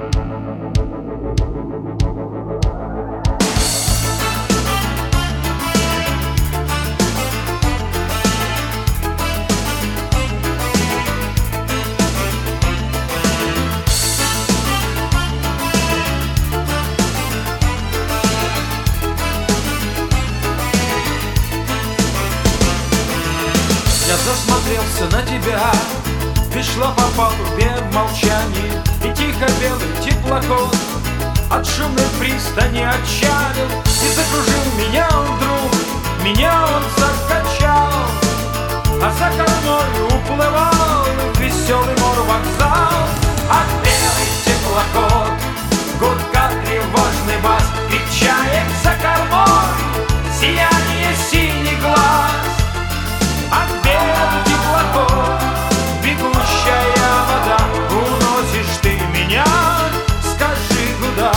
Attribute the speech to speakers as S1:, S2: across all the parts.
S1: Я засмотрелся на тебя, ты шла по палубе в молчании, и тихо белый теплоход от шумной пристани отчалил и закружил меня вдруг, меня он закачал, а за кормой уплывал веселый мор-вокзал. А белый теплоход, гудка тревожный бас, крик чаек за кормой, сияние синий глаз. А белый теплоход, бегущая вода, уносишь ты меня, скажи куда.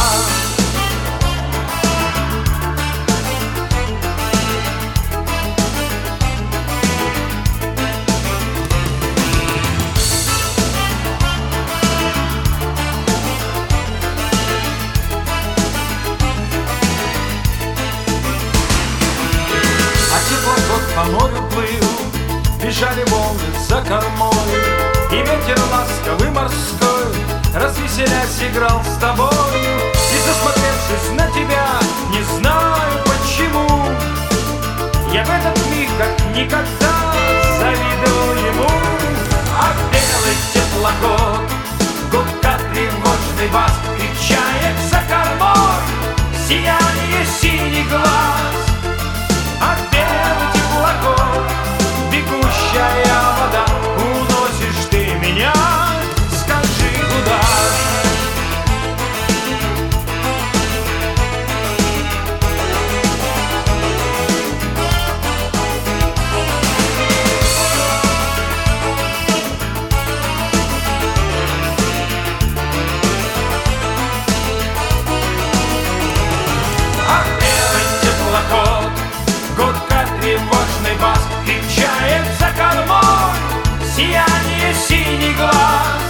S1: А теплоход по морю плыл, бежали волны за кормой, и ветер ласковый морской, развеселясь, играл с тобою. И засмотревшись на тебя, не знаю почему, я в этот миг как никогда завидовал ему. А белый теплоход, гудка тревожный бас, крик чаек за кормой, сияние синий глаз. А белый теплоход, бегущая вода, уносишь ты меня, скажи куда. А белый теплоход, гудка тревожный бас, крик чаек за кормой, сияние синий глаз.